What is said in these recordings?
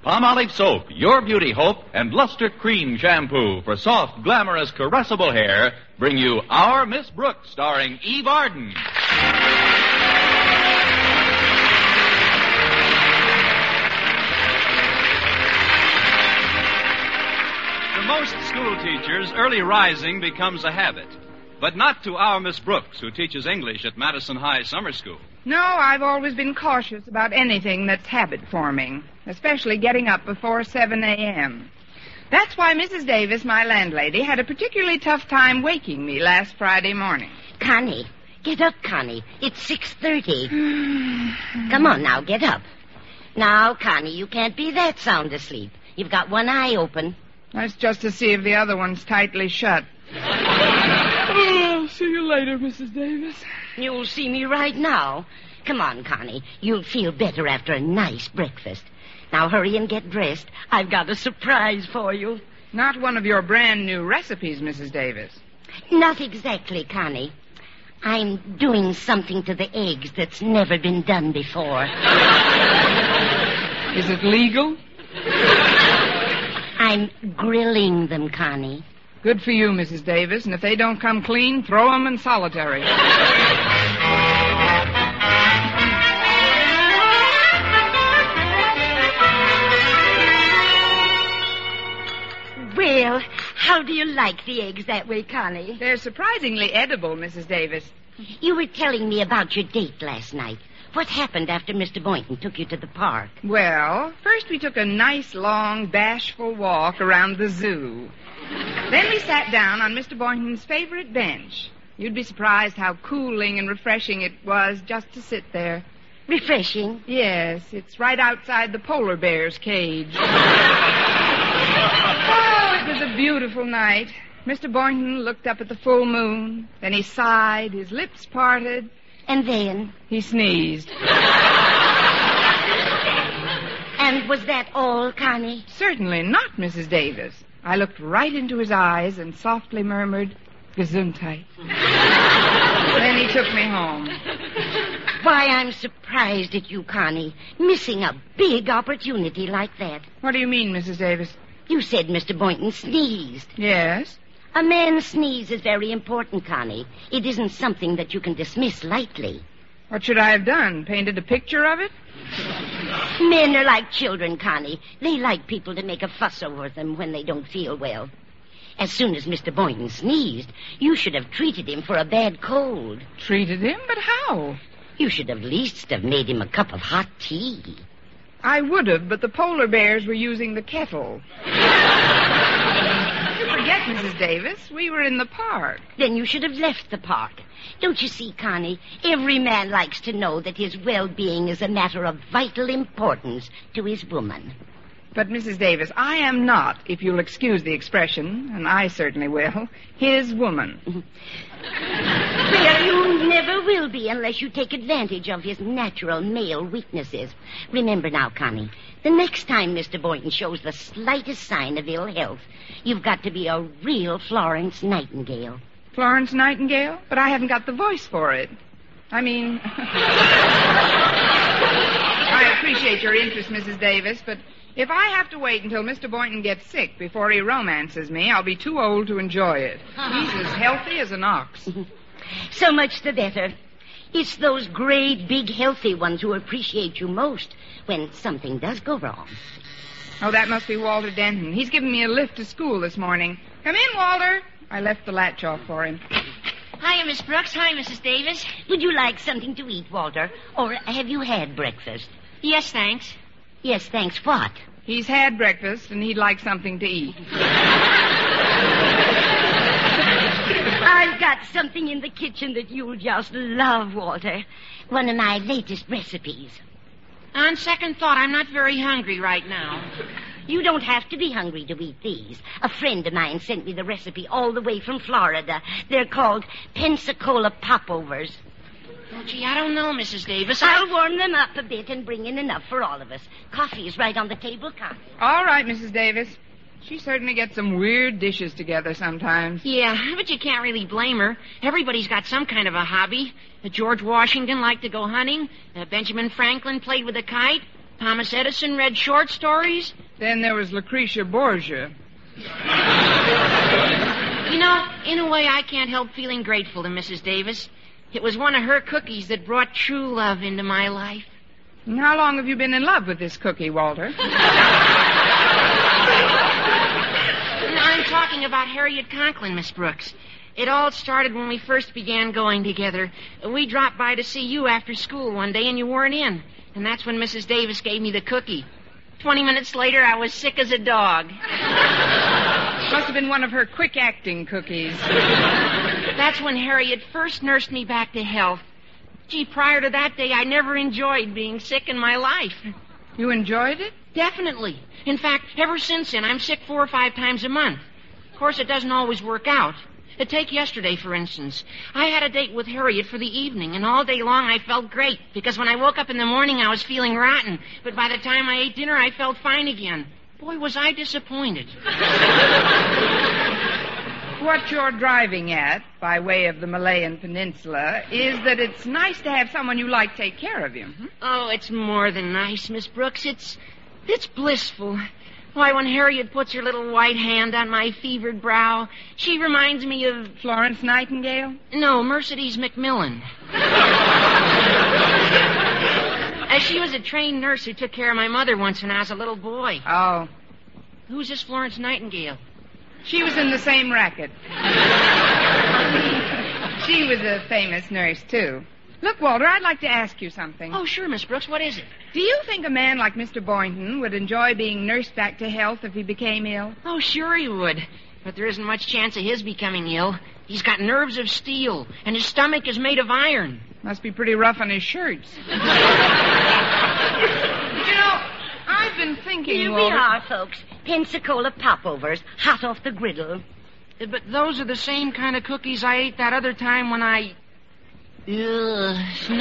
Palmolive Soap, Your Beauty Hope, and Luster Cream Shampoo for soft, glamorous, caressable hair bring you Our Miss Brooks, starring Eve Arden. To most school teachers, early rising becomes a habit. But not to our Miss Brooks, who teaches English at Madison High Summer School. No, I've always been cautious about anything that's habit-forming, especially getting up before 7 a.m. That's why Mrs. Davis, my landlady, had a particularly tough time waking me last Friday morning. Connie, get up, Connie. It's 6:30. Come on now, get up. Now, Connie, you can't be that sound asleep. You've got one eye open. That's just to see if the other one's tightly shut. See you later, Mrs. Davis. You'll see me right now. Come on, Connie. You'll feel better after a nice breakfast. Now hurry and get dressed. I've got a surprise for you. Not one of your brand new recipes, Mrs. Davis. Not exactly, Connie. I'm doing something to the eggs that's never been done before. Is it legal? I'm grilling them, Connie. Good for you, Mrs. Davis. And if they don't come clean, throw them in solitary. Well, how do you like the eggs that way, Connie? They're surprisingly edible, Mrs. Davis. You were telling me about your date last night. What happened after Mr. Boynton took you to the park? Well, first we took a nice, long, bashful walk around the zoo. Then we sat down on Mr. Boynton's favorite bench. You'd be surprised how cooling and refreshing it was just to sit there. Refreshing? Yes, it's right outside the polar bear's cage. Oh, it was a beautiful night. Mr. Boynton looked up at the full moon. Then he sighed, his lips parted. And then? He sneezed. And was that all, Connie? Certainly not, Mrs. Davis. I looked right into his eyes and softly murmured, Gesundheit. Then he took me home. Why, I'm surprised at you, Connie, missing a big opportunity like that. What do you mean, Mrs. Davis? You said Mr. Boynton sneezed. Yes? A man's sneeze is very important, Connie. It isn't something that you can dismiss lightly. What should I have done? Painted a picture of it? Men are like children, Connie. They like people to make a fuss over them when they don't feel well. As soon as Mr. Boynton sneezed, you should have treated him for a bad cold. Treated him? But how? You should have at least have made him a cup of hot tea. I would have, but the polar bears were using the kettle. You forget, Mrs. Davis, we were in the park. Then you should have left the park. Don't you see, Connie, every man likes to know that his well-being is a matter of vital importance to his woman. But, Mrs. Davis, I am not, if you'll excuse the expression, and I certainly will, his woman. Well, you never will be unless you take advantage of his natural male weaknesses. Remember now, Connie, the next time Mr. Boynton shows the slightest sign of ill health, you've got to be a real Florence Nightingale. Florence Nightingale? But I haven't got the voice for it. I mean... I appreciate your interest, Mrs. Davis, but if I have to wait until Mr. Boynton gets sick before he romances me, I'll be too old to enjoy it. He's as healthy as an ox. So much the better. It's those great, big, healthy ones who appreciate you most when something does go wrong. Oh, that must be Walter Denton. He's given me a lift to school this morning. Come in, Walter. I left the latch off for him. Hiya, Miss Brooks. Hi, Mrs. Davis. Would you like something to eat, Walter? Or have you had breakfast? Yes, thanks. Yes, thanks. What? He's had breakfast, and he'd like something to eat. I've got something in the kitchen that you'll just love, Walter. One of my latest recipes. On second thought, I'm not very hungry right now. You don't have to be hungry to eat these. A friend of mine sent me the recipe all the way from Florida. They're called Pensacola Popovers. Oh, gee, I don't know, Mrs. Davis. I'll warm them up a bit and bring in enough for all of us. Coffee is right on the table, Connie. All right, Mrs. Davis. She certainly gets some weird dishes together sometimes. Yeah, but you can't really blame her. Everybody's got some kind of a hobby. George Washington liked to go hunting. Benjamin Franklin played with a kite. Thomas Edison read short stories. Then there was Lucretia Borgia. You know, in a way, I can't help feeling grateful to Mrs. Davis. It was one of her cookies that brought true love into my life. And how long have you been in love with this cookie, Walter? I'm talking about Harriet Conklin, Miss Brooks. It all started when we first began going together. We dropped by to see you after school one day, and you weren't in. And that's when Mrs. Davis gave me the cookie. 20 minutes later, I was sick as a dog. Must have been one of her quick-acting cookies. That's when Harriet first nursed me back to health. Gee, prior to that day, I never enjoyed being sick in my life. You enjoyed it? Definitely. In fact, ever since then, I'm sick 4 or 5 times a month. Of course, it doesn't always work out. Take yesterday, for instance. I had a date with Harriet for the evening, and all day long I felt great, because when I woke up in the morning, I was feeling rotten. But by the time I ate dinner, I felt fine again. Boy, was I disappointed. What you're driving at, by way of the Malayan Peninsula, is that it's nice to have someone you like take care of you. Oh, it's more than nice, Miss Brooks. It's blissful. Why, when Harriet puts her little white hand on my fevered brow, she reminds me of... Florence Nightingale? No, Mercedes McMillan. She was a trained nurse who took care of my mother once when I was a little boy. Oh. Who's this Florence Nightingale? She was in the same racket. She was a famous nurse, too. Look, Walter, I'd like to ask you something. Oh, sure, Miss Brooks. What is it? Do you think a man like Mr. Boynton would enjoy being nursed back to health if he became ill? Oh, sure he would. But there isn't much chance of his becoming ill. He's got nerves of steel, and his stomach is made of iron. Must be pretty rough on his shirts. You know, I've been thinking, Here Walter... we are, folks. Pensacola popovers, hot off the griddle. But those are the same kind of cookies I ate that other time when I... No,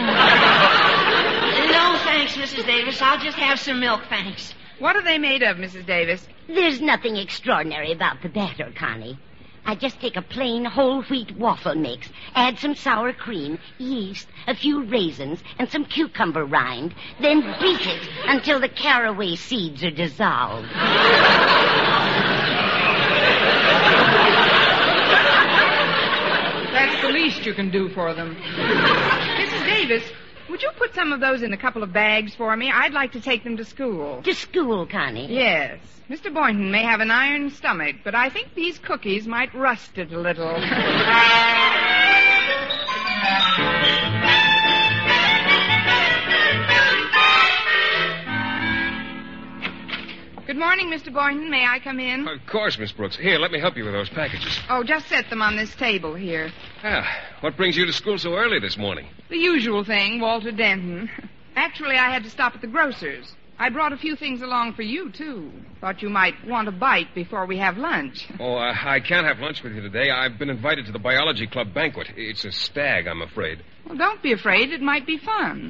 thanks, Mrs. Davis. I'll just have some milk, thanks. What are they made of, Mrs. Davis? There's nothing extraordinary about the batter, Connie. I just take a plain whole wheat waffle mix, add some sour cream, yeast, a few raisins, and some cucumber rind, then beat it until the caraway seeds are dissolved. That's the least you can do for them. Mrs. Davis, would you put some of those in a couple of bags for me? I'd like to take them to school. To school, Connie? Yes. Mr. Boynton may have an iron stomach, but I think these cookies might rust it a little. Good morning, Mr. Boynton. May I come in? Of course, Miss Brooks. Here, let me help you with those packages. Oh, just set them on this table here. What brings you to school so early this morning? The usual thing, Walter Denton. Actually, I had to stop at the grocer's. I brought a few things along for you, too. Thought you might want a bite before we have lunch. Oh, I can't have lunch with you today. I've been invited to the biology club banquet. It's a stag, I'm afraid. Well, don't be afraid. It might be fun.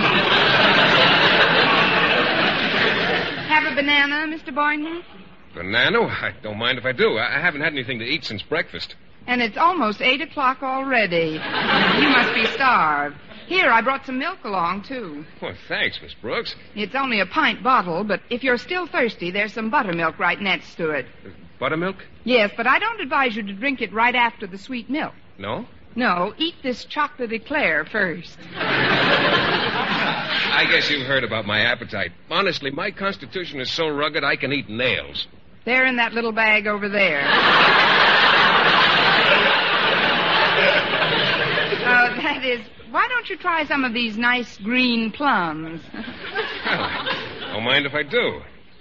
Have a banana, Mr. Boynton? Banana? I don't mind if I do. I haven't had anything to eat since breakfast. And it's almost 8 o'clock already. You must be starved. Here, I brought some milk along, too. Well, thanks, Miss Brooks. It's only a pint bottle, but if you're still thirsty, there's some buttermilk right next to it. Buttermilk? Yes, but I don't advise you to drink it right after the sweet milk. No? No, eat this chocolate eclair first. I guess you've heard about my appetite. Honestly, my constitution is so rugged I can eat nails. They're in that little bag over there. That is, why don't you try some of these nice green plums? Don't mind if I do.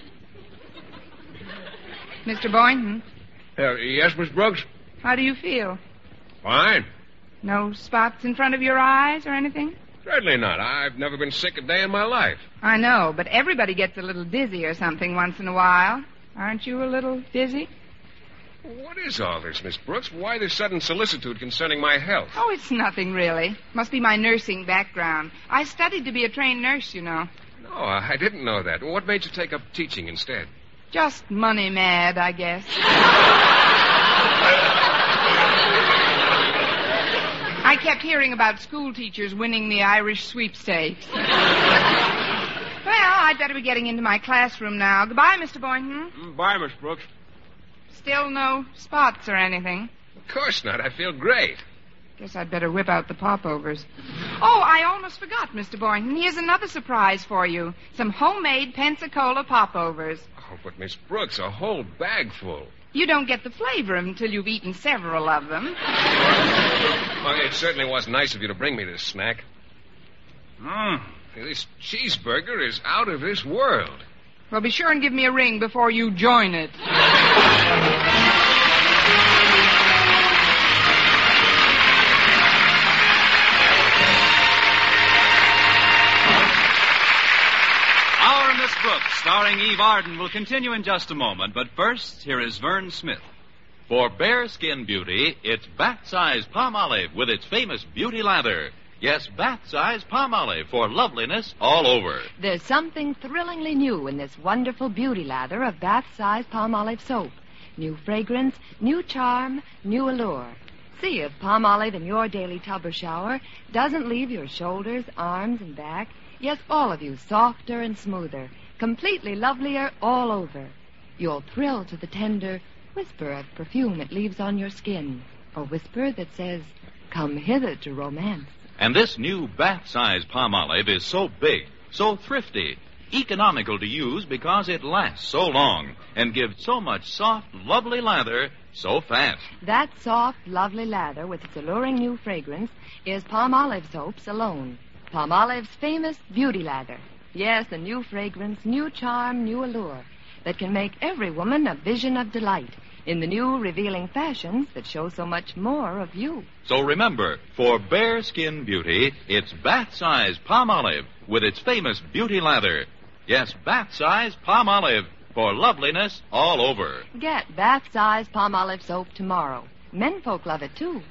Mr. Boynton? Yes, Miss Brooks? How do you feel? Fine. No spots in front of your eyes or anything? Certainly not. I've never been sick a day in my life. I know, but everybody gets a little dizzy or something once in a while. Aren't you a little dizzy? What is all this, Miss Brooks? Why this sudden solicitude concerning my health? Oh, it's nothing, really. Must be my nursing background. I studied to be a trained nurse, you know. No, I didn't know that. What made you take up teaching instead? Just money mad, I guess. I kept hearing about school teachers winning the Irish sweepstakes. Well, I I'd better be getting into my classroom now. Goodbye, Mr. Boynton. Bye, Miss Brooks. Still no spots or anything. Of course not. I feel great. Guess I'd better whip out the popovers. Oh, I almost forgot, Mr. Boynton. Here's another surprise for you. Some homemade Pensacola popovers. Oh, but Miss Brooks, a whole bag full. You don't get the flavor until you've eaten several of them. Well, it certainly was nice of you to bring me this snack. This cheeseburger is out of this world. Well, be sure and give me a ring before you join it. Our Miss Brooks, starring Eve Arden, will continue in just a moment. But first, here is Vern Smith. For bare skin beauty, it's Bath-size Palmolive with its famous beauty lather. Yes, Bath-size Palmolive for loveliness all over. There's something thrillingly new in this wonderful beauty lather of Bath-size Palmolive soap. New fragrance, new charm, new allure. See if Palmolive in your daily tub or shower doesn't leave your shoulders, arms, and back, yes, all of you, softer and smoother, completely lovelier all over. You'll thrill to the tender whisper of perfume it leaves on your skin, a whisper that says, "Come hither to romance." And this new Bath-size Palmolive is so big, so thrifty, economical to use because it lasts so long and gives so much soft, lovely lather so fast. That soft, lovely lather with its alluring new fragrance is Palmolive soaps alone. Palmolive's famous beauty lather. Yes, a new fragrance, new charm, new allure that can make every woman a vision of delight in the new revealing fashions that show so much more of you. So remember, for bare skin beauty, it's Bath-size Palmolive with its famous beauty lather. Yes, Bath-size Palmolive for loveliness all over. Get Bath-size Palmolive soap tomorrow. Menfolk love it, too.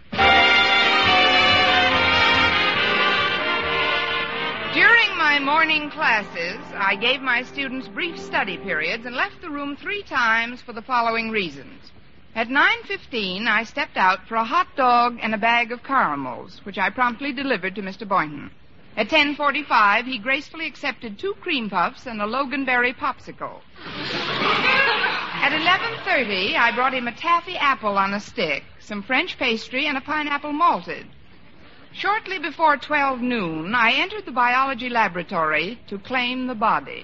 During my morning classes, I gave my students brief study periods and left the room 3 times for the following reasons. At 9:15, I stepped out for a hot dog and a bag of caramels, which I promptly delivered to Mr. Boynton. At 10:45, he gracefully accepted 2 cream puffs and a Loganberry popsicle. At 11:30, I brought him a taffy apple on a stick, some French pastry, and a pineapple malted. Shortly before 12 noon, I entered the biology laboratory to claim the body.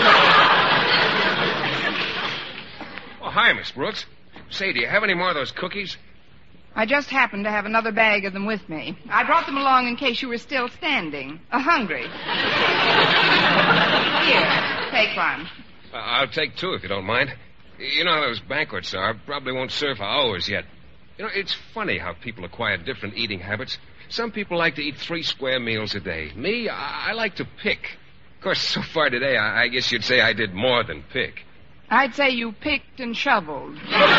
Oh, hi, Miss Brooks. Say, do you have any more of those cookies? I just happened to have another bag of them with me. I brought them along in case you were still standing, hungry. Here, take one. I'll take 2 if you don't mind. You know how those banquets are. Probably won't serve for hours yet. You know, it's funny how people acquire different eating habits. Some people like to eat 3 square meals a day. Me, I like to pick. Of course, so far today, I guess you'd say I did more than pick. I'd say you picked and shoveled.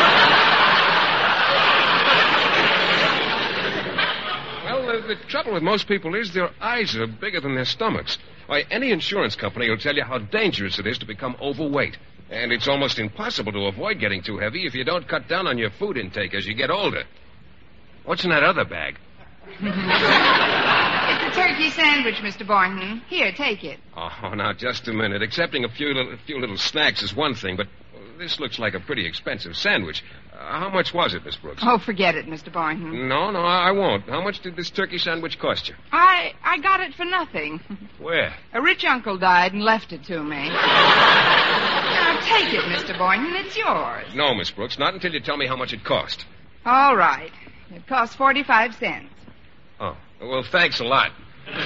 Well, the trouble with most people is their eyes are bigger than their stomachs. Why, any insurance company will tell you how dangerous it is to become overweight. And it's almost impossible to avoid getting too heavy if you don't cut down on your food intake as you get older. What's in that other bag? It's a turkey sandwich, Mr. Boynton. Here, take it. Oh, now, just a minute. Accepting a few little snacks is one thing, but this looks like a pretty expensive sandwich. How much was it, Miss Brooks? Oh, forget it, Mr. Boynton. No, I won't. How much did this turkey sandwich cost you? I got it for nothing. Where? A rich uncle died and left it to me. Now, take it, Mr. Boynton. It's yours. No, Miss Brooks, not until you tell me how much it cost. All right. It cost 45 cents. Oh, well, thanks a lot.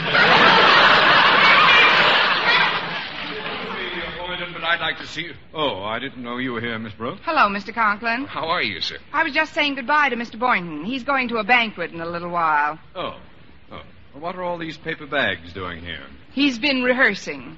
But I'd like to see you. Oh, I didn't know you were here, Miss Brooks. Hello, Mr. Conklin. How are you, sir? I was just saying goodbye to Mr. Boynton. He's going to a banquet in a little while. Oh. Well, what are all these paper bags doing here? He's been rehearsing.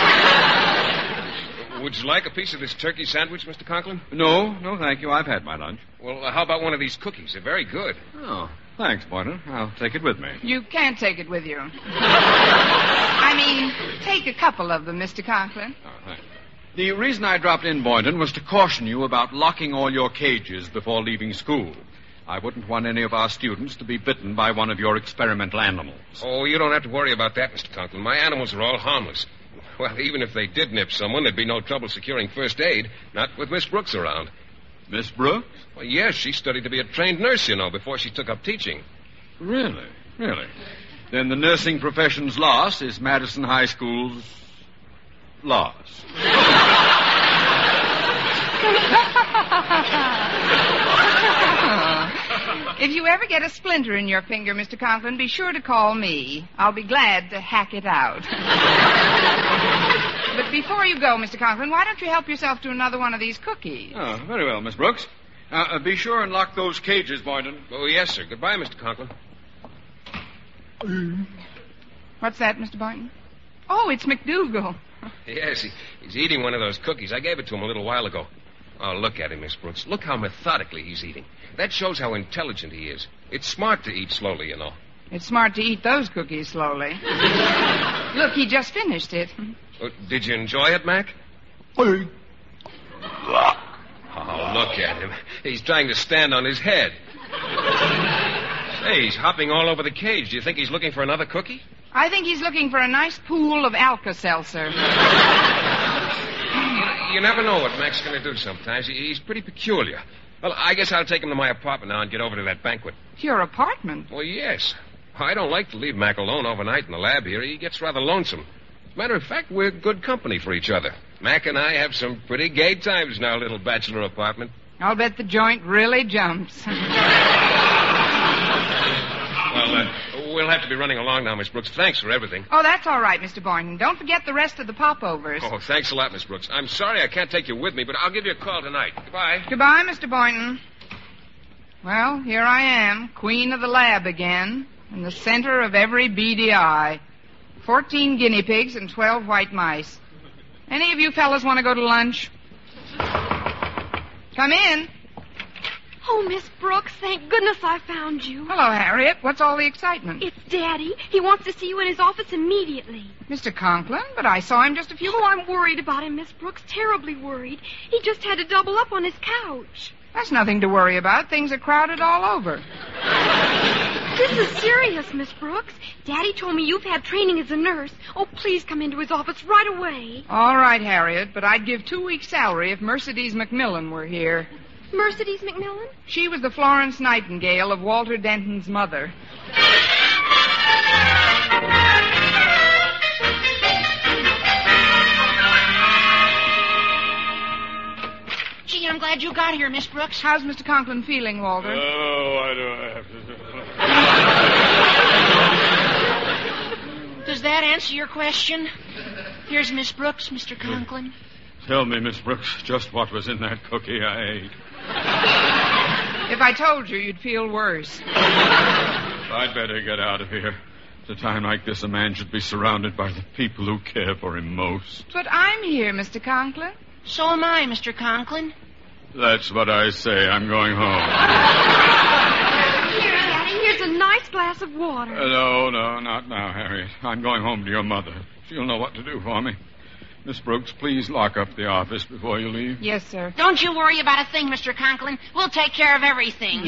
Would you like a piece of this turkey sandwich, Mr. Conklin? No, thank you. I've had my lunch. Well, how about one of these cookies? They're very good. Oh, thanks, Boynton. I'll take it with me. You can't take it with you. I mean, take a couple of them, Mr. Conklin. Oh, thanks. The reason I dropped in, Boynton, was to caution you about locking all your cages before leaving school. I wouldn't want any of our students to be bitten by one of your experimental animals. Oh, you don't have to worry about that, Mr. Conklin. My animals are all harmless. Well, even if they did nip someone, there'd be no trouble securing first aid. Not with Miss Brooks around. Miss Brooks? Well, yes, she studied to be a trained nurse, before she took up teaching. Really? Really? Then the nursing profession's loss is Madison High School's loss. If you ever get a splinter in your finger, Mr. Conklin, be sure to call me. I'll be glad to hack it out. But before you go, Mr. Conklin, why don't you help yourself to another one of these cookies? Oh, very well, Miss Brooks. Be sure and lock those cages, Boynton. Oh, yes, sir. Goodbye, Mr. Conklin. What's that, Mr. Boynton? Oh, it's McDougal. Yes, he's eating one of those cookies. I gave it to him a little while ago. Oh, look at him, Miss Brooks. Look how methodically he's eating. That shows how intelligent he is. It's smart to eat slowly, It's smart to eat those cookies slowly. Look, he just finished it. Did you enjoy it, Mac? Oh, look at him. He's trying to stand on his head. Hey, he's hopping all over the cage. Do you think he's looking for another cookie? I think he's looking for a nice pool of Alka-Seltzer. You never know what Mac's going to do sometimes. He's pretty peculiar. Well, I guess I'll take him to my apartment now and get over to that banquet. Your apartment? Well, yes. I don't like to leave Mac alone overnight in the lab here. He gets rather lonesome. As a matter of fact, we're good company for each other. Mac and I have some pretty gay times in our little bachelor apartment. I'll bet the joint really jumps. Well, we'll have to be running along now, Miss Brooks. Thanks for everything. Oh, that's all right, Mr. Boynton. Don't forget the rest of the popovers. Oh, thanks a lot, Miss Brooks. I'm sorry I can't take you with me, but I'll give you a call tonight. Goodbye. Goodbye, Mr. Boynton. Well, here I am, queen of the lab again, in the center of every beady eye. 14 guinea pigs and 12 white mice. Any of you fellas want to go to lunch? Come in. Oh, Miss Brooks, thank goodness I found you. Hello, Harriet. What's all the excitement? It's Daddy. He wants to see you in his office immediately. Mr. Conklin? But I saw him just a few... Oh, I'm worried about him, Miss Brooks. Terribly worried. He just had to double up on his couch. That's nothing to worry about. Things are crowded all over. This is serious, Miss Brooks. Daddy told me you've had training as a nurse. Oh, please come into his office right away. All right, Harriet, but I'd give 2 weeks' salary if Mercedes McMillan were here. Mercedes McMillan? She was the Florence Nightingale of Walter Denton's mother. Gee, I'm glad you got here, Miss Brooks. How's Mr. Conklin feeling, Walter? Oh, I don't have to... Does that answer your question? Here's Miss Brooks, Mr. Conklin. Tell me, Miss Brooks, just what was in that cookie I ate. If I told you, you'd feel worse. I'd better get out of here. At a time like this, a man should be surrounded by the people who care for him most. But I'm here, Mr. Conklin. So am I, Mr. Conklin. That's what I say. I'm going home. Here, Daddy, here's a nice glass of water. No, not now, Harriet. I'm going home to your mother. She'll know what to do for me. Miss Brooks, please lock up the office before you leave. Yes, sir. Don't you worry about a thing, Mr. Conklin. We'll take care of everything.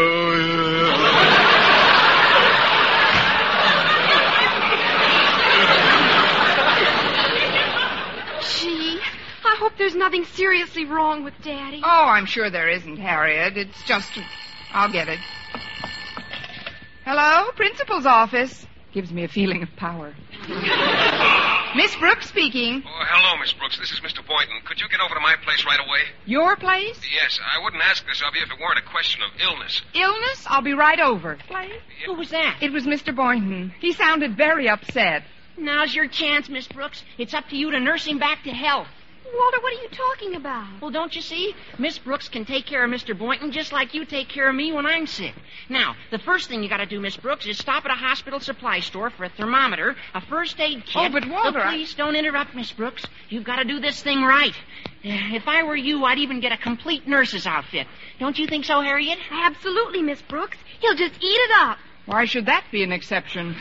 Gee, I hope there's nothing seriously wrong with Daddy. Oh, I'm sure there isn't, Harriet. It's just... I'll get it. Hello? Principal's office. Gives me a feeling of power. Miss Brooks speaking. Oh, hello, Miss Brooks. This is Mr. Boynton. Could you get over to my place right away? Your place? Yes, I wouldn't ask this of you if it weren't a question of illness. Illness? I'll be right over. Who was that? It was Mr. Boynton. He sounded very upset. Now's your chance, Miss Brooks. It's up to you to nurse him back to health. Walter, what are you talking about? Well, don't you see? Miss Brooks can take care of Mr. Boynton just like you take care of me when I'm sick. Now, the first thing you got to do, Miss Brooks, is stop at a hospital supply store for a thermometer, a first aid kit. Oh, but Walter, please don't interrupt, Miss Brooks. You've got to do this thing right. If I were you, I'd even get a complete nurse's outfit. Don't you think so, Harriet? Absolutely, Miss Brooks. He'll just eat it up. Why should that be an exception?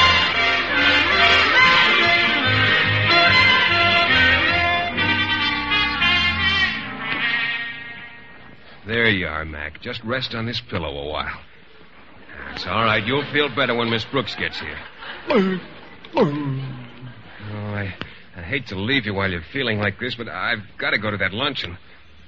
There you are, Mac. Just rest on this pillow a while. That's all right. You'll feel better when Miss Brooks gets here. Oh, I I hate to leave you while you're feeling like this, but I've got to go to that luncheon.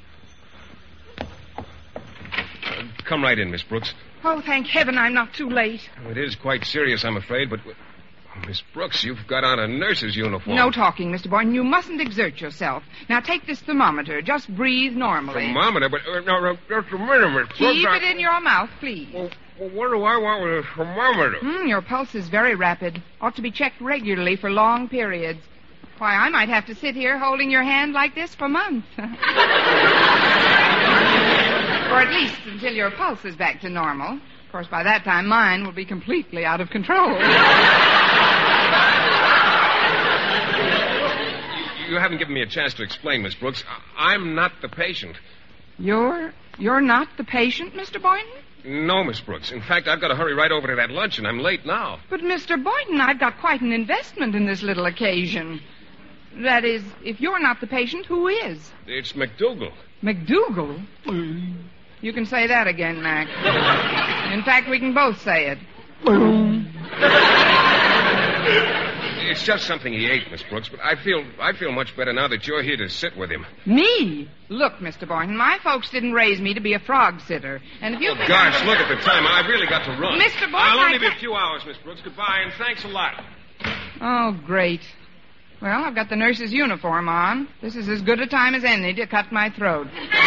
Come right in, Miss Brooks. Oh, thank heaven I'm not too late. It is quite serious, I'm afraid, but... Miss Brooks, you've got on a nurse's uniform. No talking, Mr. Boynton. You mustn't exert yourself. Now take this thermometer. Just breathe normally. Thermometer? But, no, just a minute, Miss Brooks. Keep it in your mouth, please. Well, what do I want with a thermometer? Your pulse is very rapid. Ought to be checked regularly for long periods. Why, I might have to sit here holding your hand like this for months. Or at least until your pulse is back to normal. Of course, by that time, mine will be completely out of control. You haven't given me a chance to explain, Miss Brooks. I'm not the patient. You're not the patient, Mr. Boynton? No, Miss Brooks. In fact, I've got to hurry right over to that luncheon. I'm late now. But, Mr. Boynton, I've got quite an investment in this little occasion. That is, if you're not the patient, who is? It's McDougal. McDougal? You can say that again, Mac. In fact, we can both say it. It's just something he ate, Miss Brooks, but I feel much better now that you're here to sit with him. Me? Look, Mr. Boynton, my folks didn't raise me to be a frog sitter. And if you... Oh, gosh, look at the time. I've really got to run. Mr. Boynton, I'll only be a few hours, Miss Brooks. Goodbye, and thanks a lot. Oh, great. Well, I've got the nurse's uniform on. This is as good a time as any to cut my throat.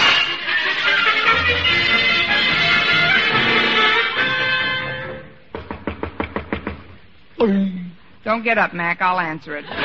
Don't get up, Mac. I'll answer it.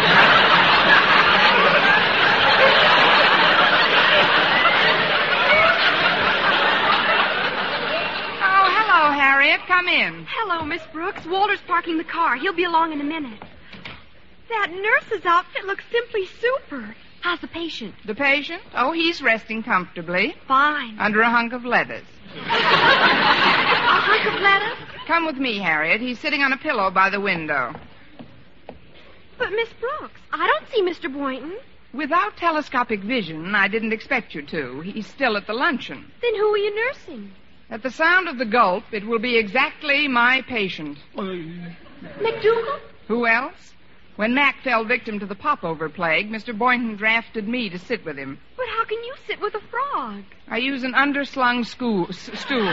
Oh, hello, Harriet. Come in. Hello, Miss Brooks. Walter's parking the car. He'll be along in a minute. That nurse's outfit looks simply super. How's the patient? The patient? Oh, he's resting comfortably. Fine. Under a hunk of lettuce. A hunk of lettuce? Come with me, Harriet. He's sitting on a pillow by the window. But, Miss Brooks, I don't see Mr. Boynton. Without telescopic vision, I didn't expect you to. He's still at the luncheon. Then who are you nursing? At the sound of the gulp, it will be exactly my patient. McDougal? Who else? When Mac fell victim to the popover plague, Mr. Boynton drafted me to sit with him. But how can you sit with a frog? I use an underslung stool. Stool,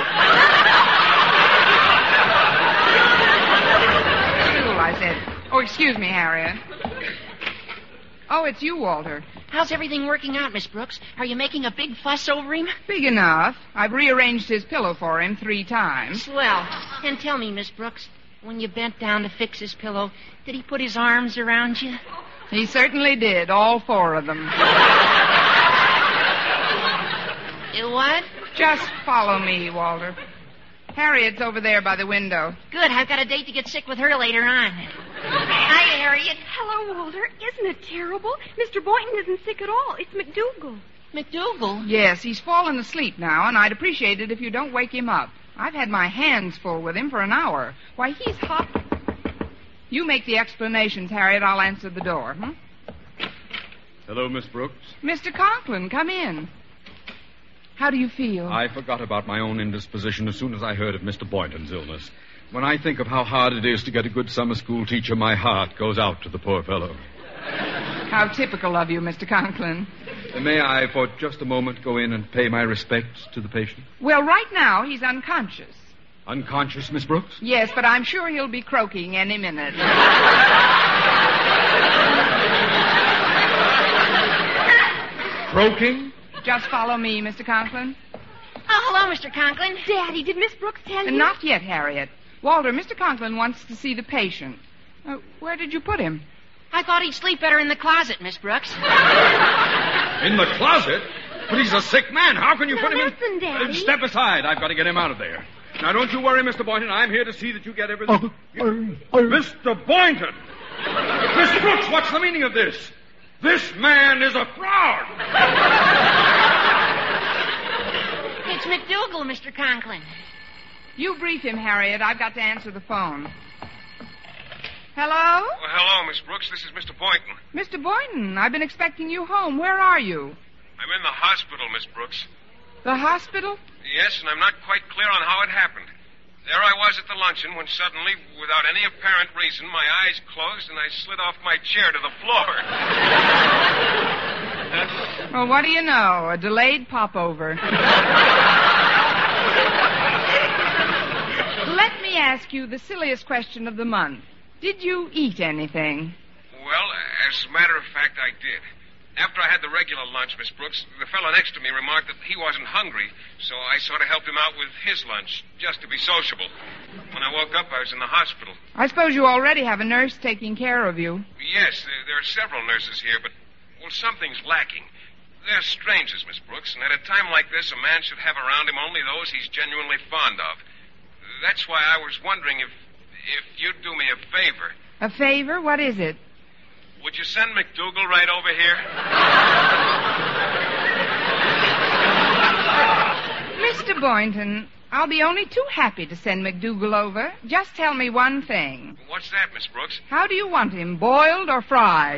I said. Oh, excuse me, Harriet. Oh, it's you, Walter. How's everything working out, Miss Brooks? Are you making a big fuss over him? Big enough. I've rearranged his pillow for him 3 times. Swell. And tell me, Miss Brooks, when you bent down to fix his pillow, did he put his arms around you? He certainly did, all 4 of them. You what? Just follow me, Walter. Harriet's over there by the window. Good. I've got a date to get sick with her later on. Hi, Harriet. Hello, Walter. Isn't it terrible? Mr. Boynton isn't sick at all. It's McDougal. McDougal? Yes, he's fallen asleep now, and I'd appreciate it if you don't wake him up. I've had my hands full with him for an hour. Why, he's hot. You make the explanations, Harriet. I'll answer the door. Hello, Miss Brooks. Mr. Conklin, come in. How do you feel? I forgot about my own indisposition as soon as I heard of Mr. Boynton's illness. When I think of how hard it is to get a good summer school teacher, my heart goes out to the poor fellow. How typical of you, Mr. Conklin. May I, for just a moment, go in and pay my respects to the patient? Well, right now, he's unconscious. Unconscious, Miss Brooks? Yes, but I'm sure he'll be croaking any minute. Croaking? Just follow me, Mr. Conklin. Oh, hello, Mr. Conklin. Daddy, did Miss Brooks tell you? Not yet, Harriet. Walter, Mr. Conklin wants to see the patient. Where did you put him? I thought he'd sleep better in the closet, Miss Brooks. In the closet? But he's a sick man. How can you put him in... Listen, Daddy. Step aside. I've got to get him out of there. Now, don't you worry, Mr. Boynton. I'm here to see that you get everything... Mr. Boynton! Miss Brooks, what's the meaning of this? This man is a fraud! It's McDougal, Mr. Conklin. You brief him, Harriet. I've got to answer the phone. Hello? Well, hello, Miss Brooks. This is Mr. Boynton. Mr. Boynton, I've been expecting you home. Where are you? I'm in the hospital, Miss Brooks. The hospital? Yes, and I'm not quite clear on how it happened. There I was at the luncheon when suddenly, without any apparent reason, my eyes closed and I slid off my chair to the floor. Well, what do you know? A delayed popover. Let me ask you the silliest question of the month. Did you eat anything? Well, as a matter of fact, I did. After I had the regular lunch, Miss Brooks, the fellow next to me remarked that he wasn't hungry, so I sort of helped him out with his lunch, just to be sociable. When I woke up, I was in the hospital. I suppose you already have a nurse taking care of you. Yes, there are several nurses here, but, well, something's lacking. They're strangers, Miss Brooks, and at a time like this, a man should have around him only those he's genuinely fond of. That's why I was wondering if you'd do me a favor. A favor? What is it? Would you send McDougal right over here? Mr. Boynton, I'll be only too happy to send McDougal over. Just tell me one thing. What's that, Miss Brooks? How do you want him, boiled or fried?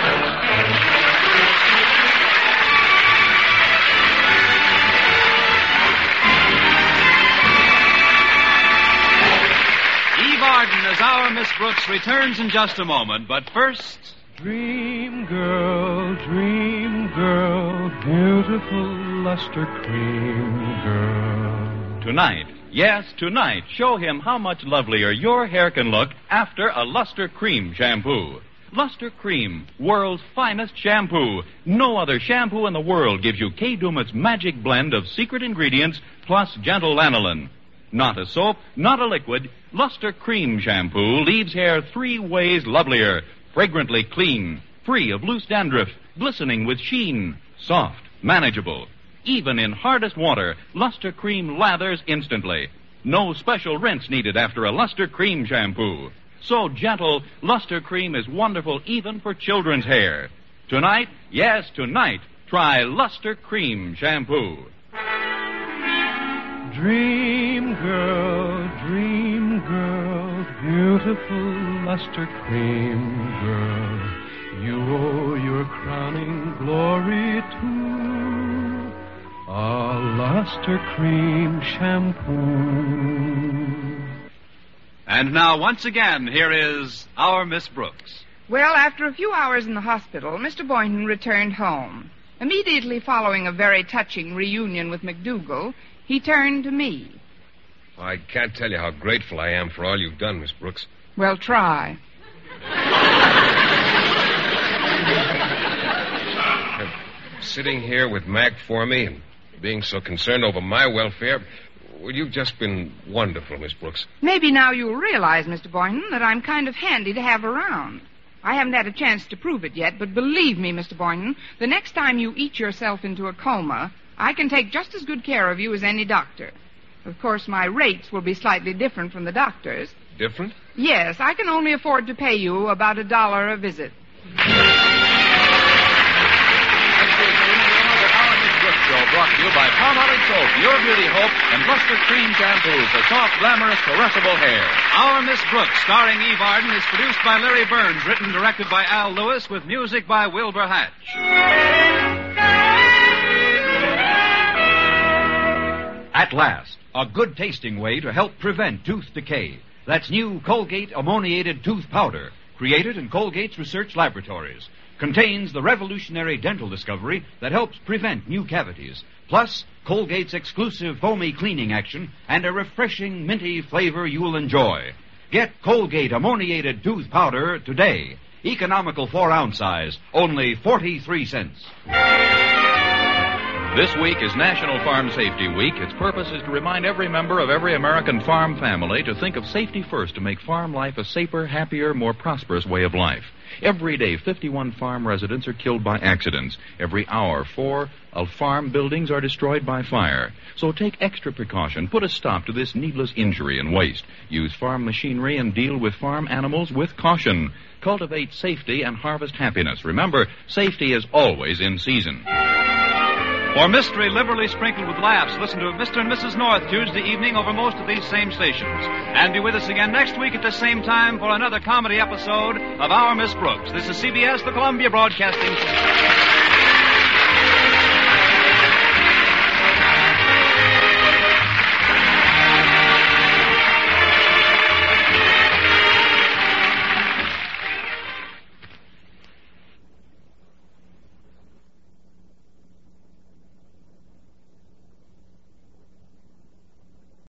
Eve Arden as our Miss Brooks returns in just a moment, but first... Dream girl, beautiful luster cream girl. Tonight, yes, tonight, show him how much lovelier your hair can look after a Luster Cream shampoo. Luster Cream, world's finest shampoo. No other shampoo in the world gives you Kay Daumit's magic blend of secret ingredients plus gentle lanolin. Not a soap, not a liquid. Luster Cream shampoo leaves hair 3 ways lovelier. Fragrantly clean, free of loose dandruff, glistening with sheen, soft, manageable. Even in hardest water, Luster Cream lathers instantly. No special rinse needed after a Luster Cream shampoo. So gentle, Luster Cream is wonderful even for children's hair. Tonight, yes, tonight, try Luster Cream shampoo. Dream girl, beautiful luster cream girl. You owe your crowning glory to a luster cream shampoo. And now, once again, here is our Miss Brooks. Well, after a few hours in the hospital, Mr. Boynton returned home. Immediately following a very touching reunion with McDougal, he turned to me. I can't tell you how grateful I am for all you've done, Miss Brooks. Well, try. Sitting here with Mac for me and being so concerned over my welfare, well, you've just been wonderful, Miss Brooks. Maybe now you'll realize, Mr. Boynton, that I'm kind of handy to have around. I haven't had a chance to prove it yet, but believe me, Mr. Boynton, the next time you eat yourself into a coma, I can take just as good care of you as any doctor. Of course, my rates will be slightly different from the doctor's. Different? Yes, I can only afford to pay you about $1 a visit. Show brought to you by Palmolive Soap, Your Beauty Hope, and Luster Cream Shampoo for soft, glamorous, caressable hair. Our Miss Brooks, starring Eve Arden, is produced by Larry Burns, written and directed by Al Lewis, with music by Wilbur Hatch. At last, a good-tasting way to help prevent tooth decay. That's new Colgate Ammoniated Tooth Powder, created in Colgate's research laboratories. Contains the revolutionary dental discovery that helps prevent new cavities, plus Colgate's exclusive foamy cleaning action and a refreshing minty flavor you'll enjoy. Get Colgate Ammoniated Tooth Powder today. Economical 4-ounce size, only 43 cents. This week is National Farm Safety Week. Its purpose is to remind every member of every American farm family to think of safety first to make farm life a safer, happier, more prosperous way of life. Every day, 51 farm residents are killed by accidents. Every hour, 4 farm buildings are destroyed by fire. So take extra precaution. Put a stop to this needless injury and waste. Use farm machinery and deal with farm animals with caution. Cultivate safety and harvest happiness. Remember, safety is always in season. For mystery liberally sprinkled with laughs, listen to Mr. and Mrs. North Tuesday evening over most of these same stations. And be with us again next week at the same time for another comedy episode of Our Miss Brooks. This is CBS, the Columbia Broadcasting System.